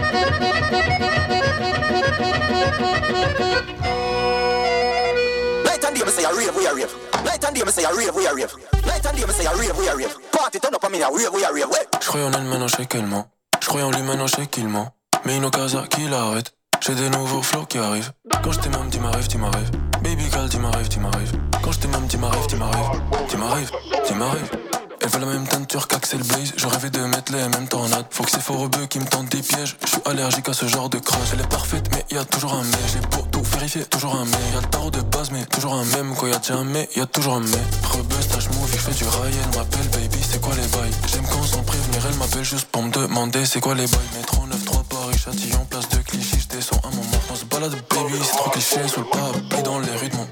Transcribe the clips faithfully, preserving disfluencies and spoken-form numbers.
Night and day me say a rave, we a rave. Night and day me say a rave, we a rave. Night and day me say a rave, we a rave. Party turn up, I mean a rave, we a rave. J'croyais en elle, maintenant j'sais qu'elle ment. J'croyais en lui, maintenant j'sais qu'il ment. Mais une occasion qui l'arrête. J'ai des nouveaux flows qui arrivent. Quand j't'ai même, dis ma rêve, dis ma rêve. Baby girl, dis ma rêve, dis ma rêve. Quand j't'ai même, dis ma rêve, dis ma rêve. Dis ma rêve, dis ma rêve. Elle veut la même teinture qu'Axel Blaze. Je rêvais de mettre les mêmes tornades. Faut que c'est faux rebeux qui me tentent des pièges. Je suis allergique à ce genre de crash. Elle est parfaite mais y a toujours un mais. J'ai beau tout vérifier, toujours un mais. Y'a le tarot de base mais toujours un même. Quand y'a déjà un mais, y'a toujours un mais. Rebeu, stage movie, j'fais du rail. Elle m'appelle baby, c'est quoi les bails. J'aime quand sans prévenir, elle m'appelle juste pour me demander c'est quoi les bails. Métro neuf trois Paris, Châtillon, place de Clichy. J'descends un moment, on se balade baby. C'est trop cliché sous le parapluie dans les rues de mon.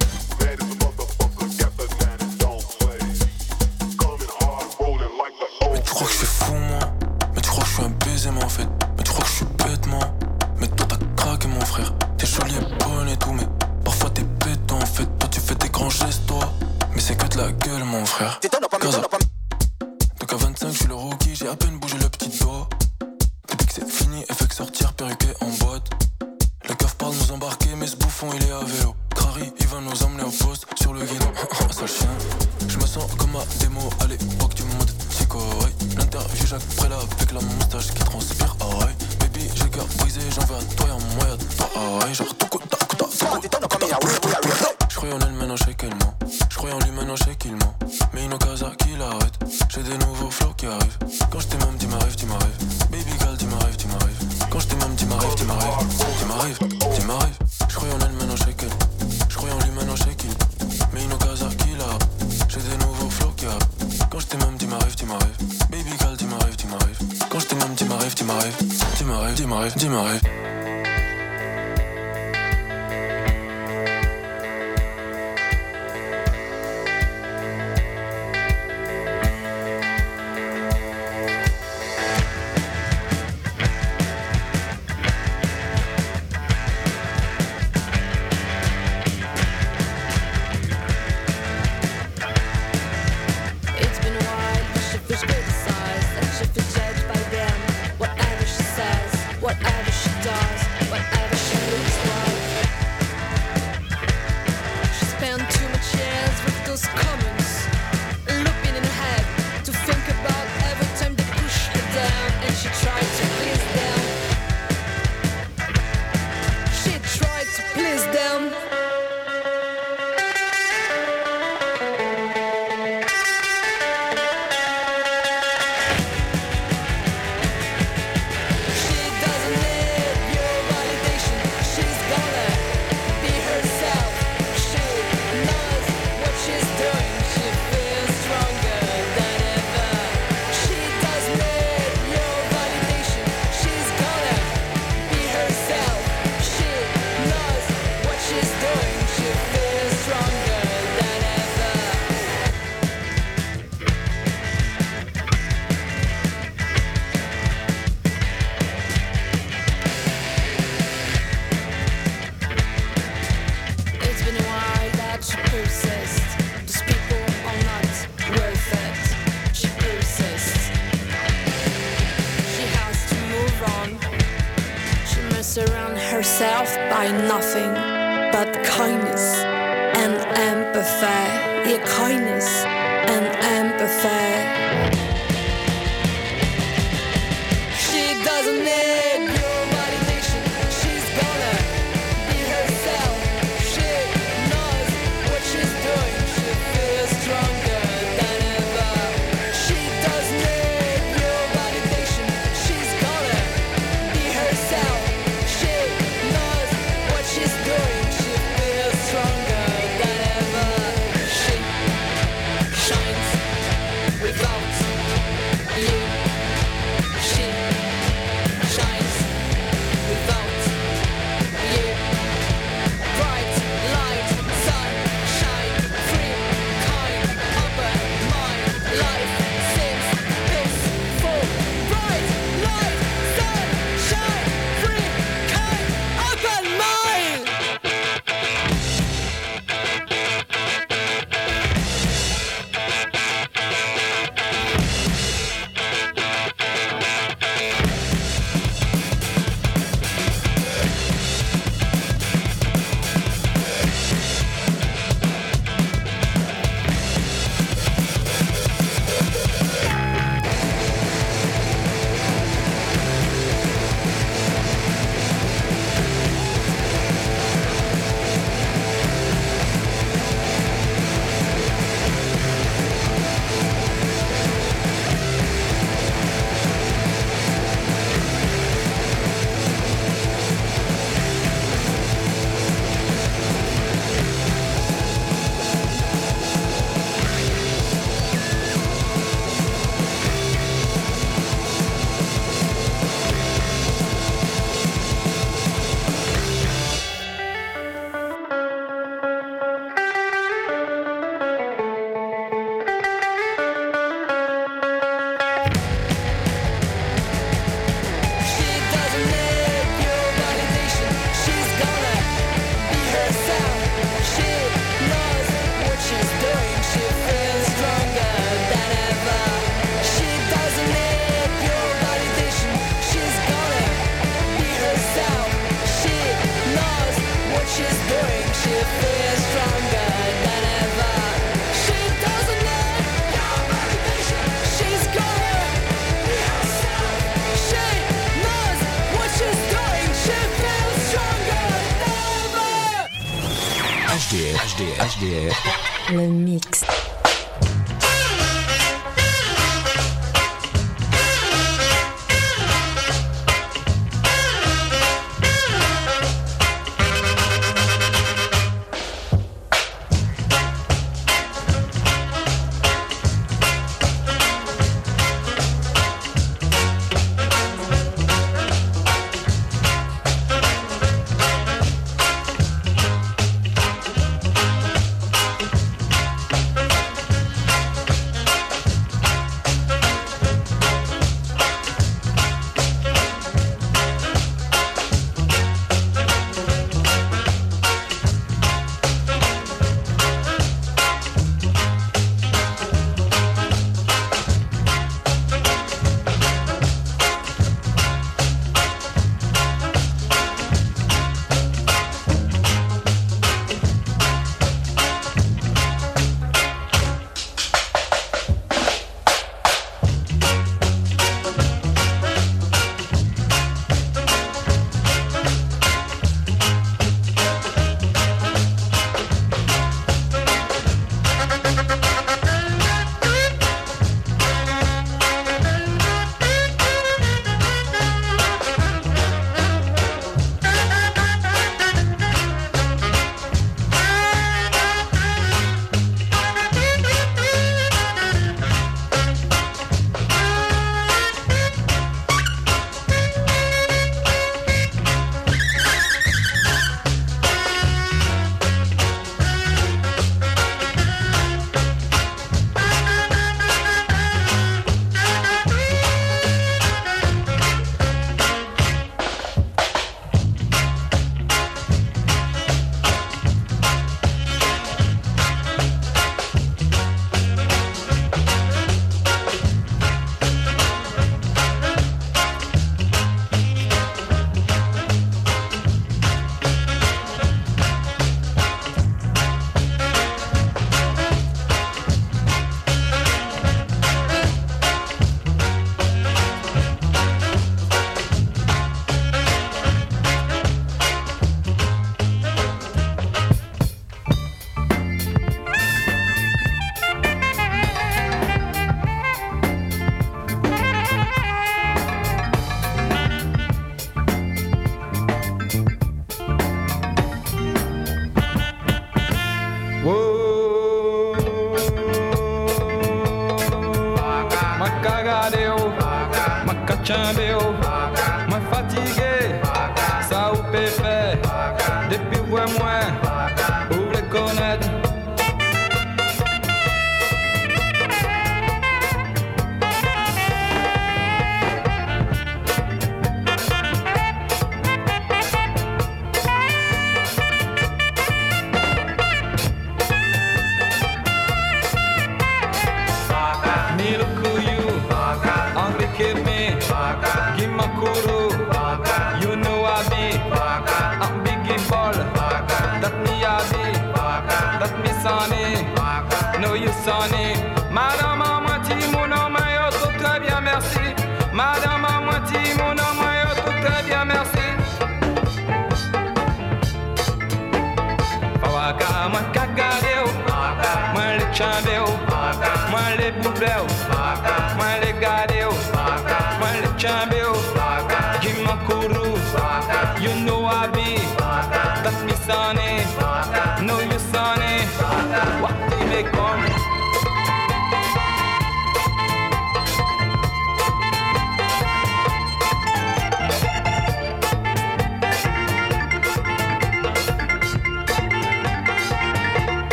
Tu crois que je suis fou moi, mais tu crois que je suis un baiser moi en fait. Mais tu crois que je suis bête moi, mais toi t'as craqué mon frère. T'es jolie et bonne et tout, mais parfois t'es bête en fait. Toi tu fais des grands gestes toi, mais c'est que de la gueule mon frère. Gaza. Donc à vingt-cinq je suis le rookie, j'ai à peine bougé le petit doigt. Depuis que c'est fini, elle fait que sortir perruqué en boîte. Le keuf parle nous embarquer, mais ce bouffon il est à vélo. Crary il va nous emmener au poste sur le guidon. Sale chien, je me sens comme à démo à l'époque du mode psycho. L'interview Jacques Préla avec la moustache qui transpire. Ah ouais, baby j'ai le cœur brisé, j'en veux à toi et en moyen. Ah ouais, genre tout coup ta coup ta J'croyais en elle maintenant j'sais qu'elle ment. J'croyais en lui maintenant j'sais qu'il ment. Mais une occasion qui l'arrête. J'ai des nouveaux flows qui arrivent. Quand j't'ai même dis ma rêve, dis ma rêve. Baby girl dis ma rêve, dis ma rêve. Quand j't'ai même dis ma rêve, dis ma rêve. Dis ma rêve, dis ma rêve. J'croyais en elle maintenant j'sais qu'elle. J'croyais en lui maintenant j'sais qu'il. Mais une occasion qui l'arrête. J'ai des nouveaux flows qui arrivent. Quand j't'ai même dis ma rêve, dis ma rêve. Baby girl dis ma rêve, dis ma rêve. Quand j't'ai même dis ma rêve, dis ma rêve. Dis ma rêve, dis ma rêve, dis ma rêve. herself by nothing but kindness and empathy. Yeah, kindness and empathy. She doesn't need your validation. She's gonna be herself. She knows what she's doing. She feels stronger than ever. She doesn't need your validation. She's gonna be herself. She knows what she's doing. She feels stronger than ever. She shines with H D R, H D R, H D R. Le mix. Moi fatigué, ça ou péfait. Depuis vous et moi, vous les connaître. Mille couillou, Henri Kébé, Gimakuru, you know I be, I'm Biggie Ball, that me I be, that me sonny, no you sonny. Madame à moitié, mon nom est tout très bien, merci. Madame à moitié, mon nom est tout très bien, merci. Fawaka, moi cacareo, moi les chambéo, moi les boubleo, moi les gadeo, moi les chambéo, Gimakuru, you know I be, that me sonny, no you sonny, what they make on.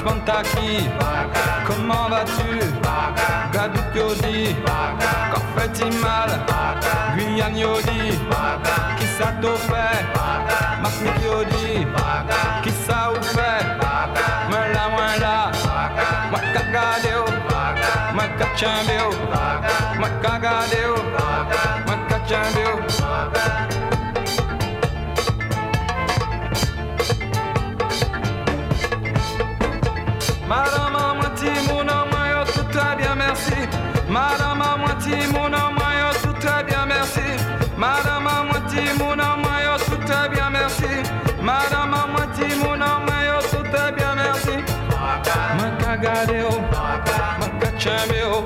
Pantaki, comment vas-tu? Gadouk Yodi, Korfeti Mal, Guyane Yodi, qui ça t'au fait? Masmik Yodi, qui ça ou fait? Moi là, moi là, moi ka gade yo, moi ka chambe yo, moi ka gade yo, moi ka chambe yo. Madame à moitié, mon homme, yo, tout très bien, merci. Madame à moitié, mon homme, yo, tout très bien, merci. Madame à moitié, mon homme, yo, tout très bien, merci. Madame à moitié, mon homme, yo, tout très bien, merci. Ma gade yo, ma chambe yo.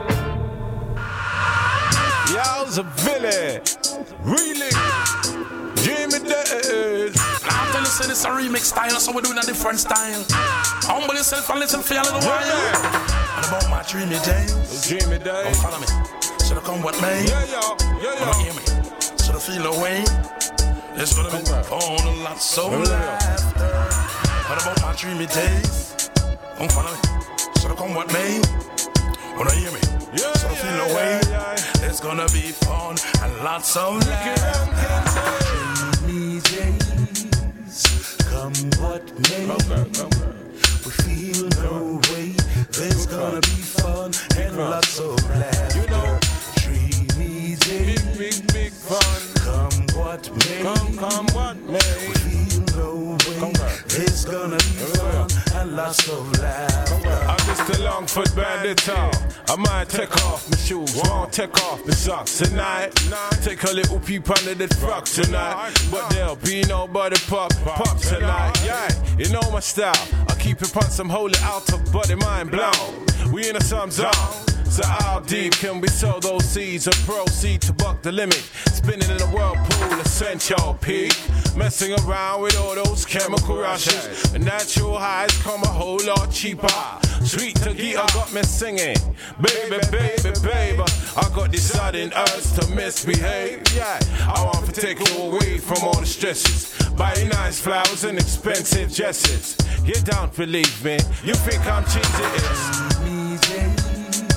Yow's a villain, really. Jimmy Days. I'm telling you, say this a remix style, so we're doing a different style. Humble yourself and listen for a little while. Yeah. And about my dreamy days. Dreamy days. Oh, follow me. Should I come with me? Yeah, yeah, yeah, yeah. Hear me. Should I feel away? It's gonna be on a lot so laughter. What about my dreamy days? Oh, follow me. Should I come with me? Wanna hear me? Yeah, should I feel yeah, away? yeah, yeah. It's gonna be fun and lots of laughter. Dreamy days, come what may. Okay, okay. We feel no way. There's gonna be fun and lots of laughter. You know, dreamy days, big, big, big fun. Come what may. Come, come what may. We feel no way. There's gonna be fun and lots of laughter. I'm just a Longfoot bandit town. I might take off my shoes, won't take off my socks tonight. Take a little peep under the frock tonight. But there'll be nobody pop, pop tonight. Yeah, you know my style. I keep it on some holy out of body mind blown. We in a some zone. So how deep can we sow those seeds and proceed to buck the limit? Spinning in a whirlpool, essential peak. Messing around with all those chemical rushes. The natural highs come a whole lot cheaper. Sweet Tagita got me singing. Baby, baby, baby. I got this sudden urge to misbehave. Yeah, I want to take you away from all the stresses. Buy nice flowers and expensive dresses. You don't believe me. You think I'm cheesy? It's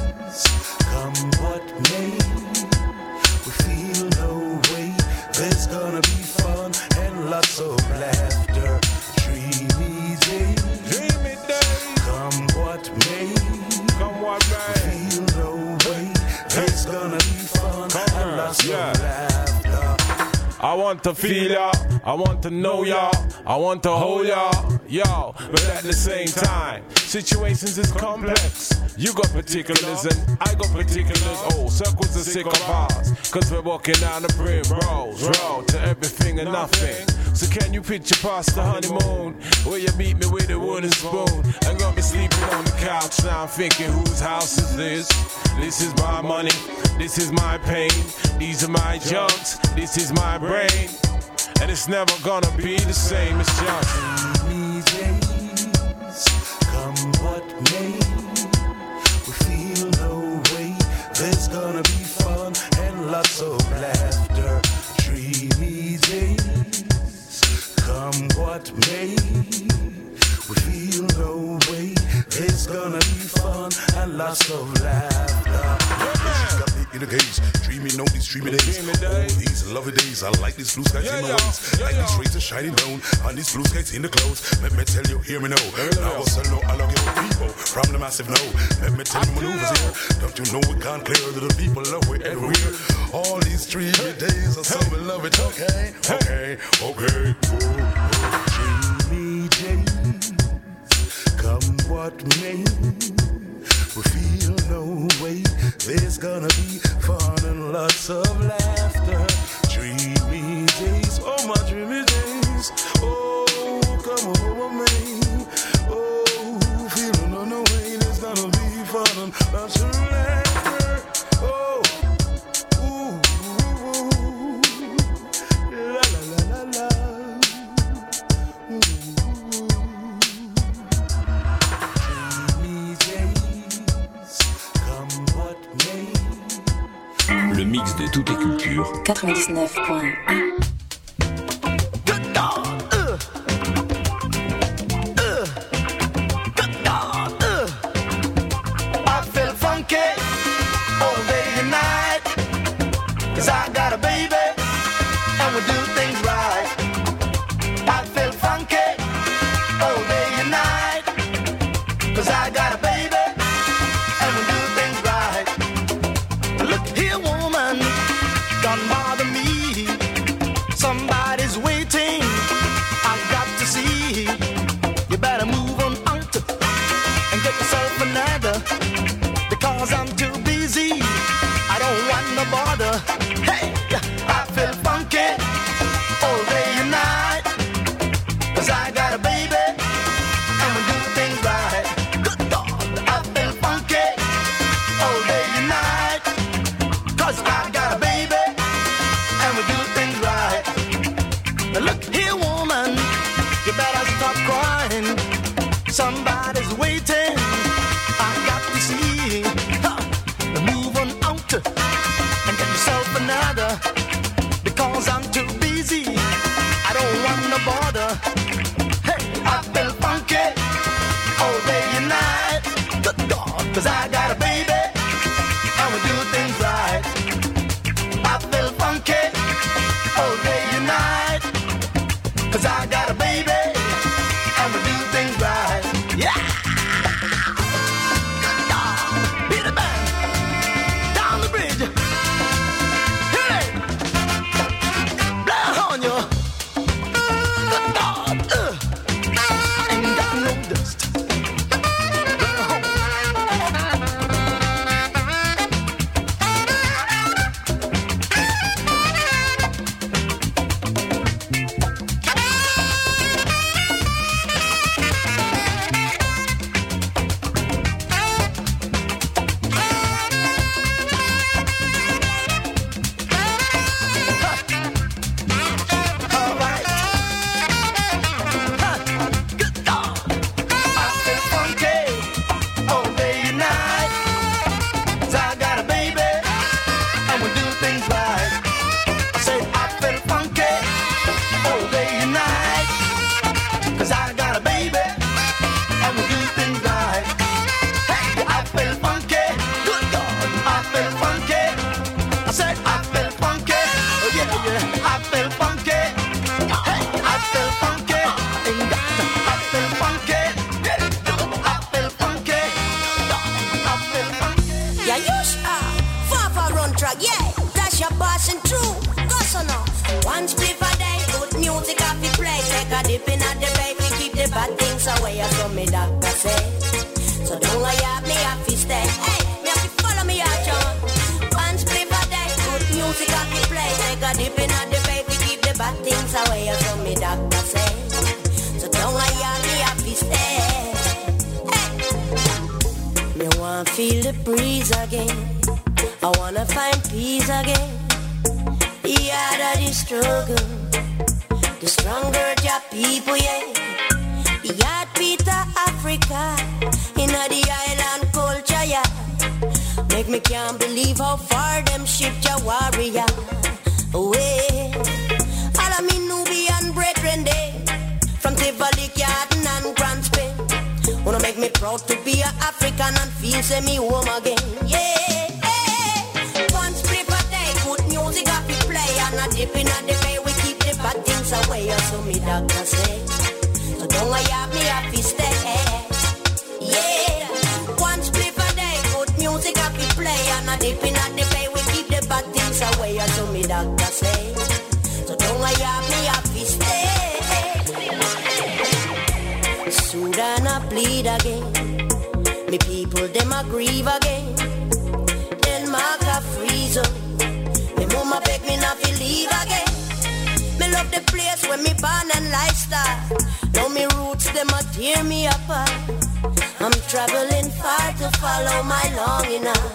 come what may, we feel no way. There's gonna be fun and lots of laughter. Dreamy days, dreamy days. Come what may, come what may. We feel no way. There's gonna be fun come and lots yeah. of laughter. I want to feel y'all, I want to know y'all, I want to hold y'all, y'all. But at the same time, situations is complex. You got particulars and I got particulars. Oh, circles are sick of ours. Cause we're walking down the Primrose road to everything and nothing. So can you picture past the honeymoon, where you beat me with a wooden spoon and got me sleeping on the couch? Now I'm thinking, whose house is this? This is my money, this is my pain. These are my junks, this is my brain. And it's never gonna be the same, it's just dreamy days, come what may. We feel no way. There's gonna be fun and lots of laughter. Dreamy days, come what may. We feel no way. There's gonna be fun and lots of laughter. In the gaze, dreaming on these dreamy days. Oh, these lovely days. I like these blue skies yeah, in the yeah, waves. yeah, like yeah. these rays are shining down on these blue skies in the clouds. Let me tell you, hear me now. Now I know I love you people from the massive no. Let me tell you maneuvers here. Don't you know we can't clear the people love we everywhere. All these dreamy days are so we love it. Okay, okay, okay. Oh, oh. Dreamy days, come what may. We feel no way. There's gonna be fun and lots of laughter. Dreamy days, oh my dreamy days. Oh, come over me. Oh, feeling on the way. There's gonna be fun and lots of laughter. Oh, ooh, ooh, ooh. La la la la la. Ooh. Le mix de toutes les cultures. quatre-vingt-dix-neuf point un. Good dog, uh, uh, good dog. Cause I got a baby, and we do things right. Look here, woman, don't bother me. Somebody's waiting, I've got to see. You better move on out and get yourself another, because I'm too busy, I don't want no bother. Hey, I feel funky all day and night, cause I got a baby, and we do things right. Good God, I feel funky all day and night, cause I got a baby, and we do things right. Now look here, woman, you better stop crying. Somebody's waiting, I got to see. Huh. Move on out and get yourself another, because I'm too busy, I don't want no bother. Hey, I feel funky all day and night. Good God, cause I got a baby, and we do things right. I feel funky all day and night, cause I got a baby, and we do things right. Yeah! Good dog! Beat the band! Down the bridge! Hit it! Blow on you! Good dog! Uh. Ain't got no dust. Blow home. Feel the breeze again. I wanna find peace again. The harder the struggle, the stronger your people, yeah. The heartbeat of Africa, in the island culture, yeah. Make me can't believe how far them shipped your warrior away. All of me Nubian brethren, they from Tivoli, Garden and Grand Spain. Wanna make me proud to be an African and feel say me home again. Yeah, yeah. One split per day, good music up we play, and a dip in the bay we keep the bad things away. So me doctor say, so don't I have me happy stay. Yeah, one split per day, good music up we play, and a dip in the bay we keep the bad things away. So me doctor say, so don't I have me happy stay. Sudan a bleed again. Me people them a grieve again. Denmark a freeze up. Me mama beg me not to leave again. Me love the place where me born and lifestyle. Now me roots them a tear me apart. I'm traveling far to follow my longing out.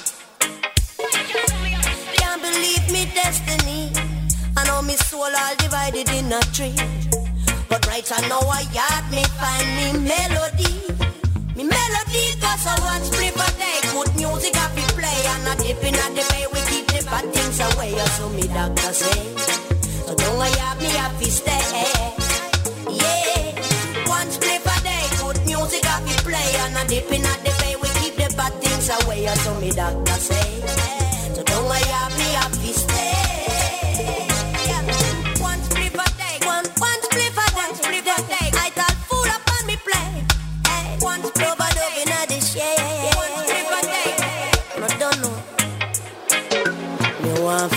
Can't believe me destiny. I know me soul all divided in a tree. But right I know I got me find me melody. Me melody cause I want split per day. Good music I be play, and a dip in the bay we keep the bad things away. So me doctor say, so don't I have me happy stay. Yeah, one split per day. Good music I be play, and a dip in the bay we keep the bad things away. So me doctor say, so don't I have me happy stay. One split per day. One, one split per day. I thought food up on me plate. Hey, one split per day.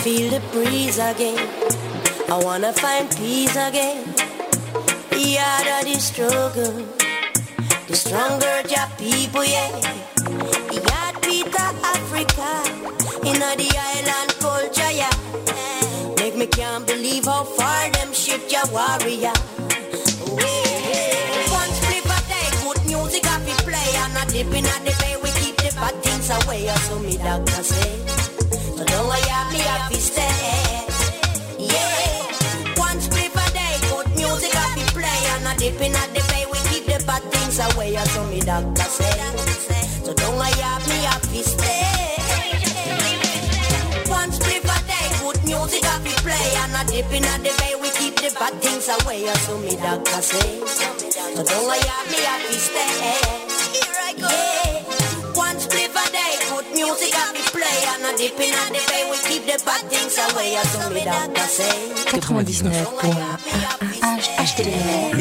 feel the breeze again. I wanna find peace again. Yeah, that is struggle. The stronger your people, yeah. Yeah, Peter Africa. In the island culture, yeah. Make me can't believe how far them ship your warrior. One split a day, good music I be play. And a dip in the bay, we keep the bad things away. So me doctor say, so don't worry, me happy stay. Yeah, one split a day, good music I be play. And a dip in the bay, we keep the bad things away. So me doctor say, so don't worry, me happy stay. One split a day, good music I be play. And a dip in the bay, we keep the bad things away. So me doctor say, so don't worry, me happy stay. Here I go. Yeah. One split a day, good music I be play. And a dip in the bay, we keep the bad things away. So me doctor say, quatre-vingt-dix-neuf point un H T M L.